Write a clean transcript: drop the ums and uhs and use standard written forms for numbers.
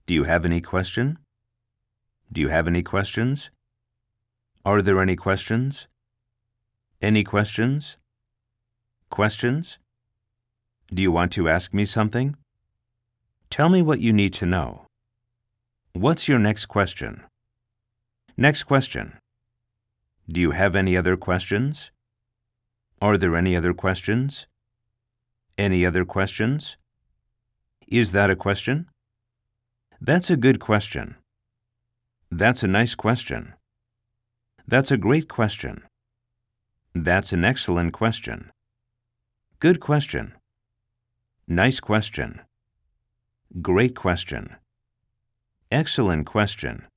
Do you have any question? Do you have any questions? Are there any questions? Any questions? Questions? Do you want to ask me something? Tell me what you need to know. What's your next question? Next question. Do you have any other questions? Are there any other questions? Any other questions? Is that a question? That's a good question. That's a nice question. That's a great question. That's an excellent question. Good question. Nice question. Great question. Excellent question.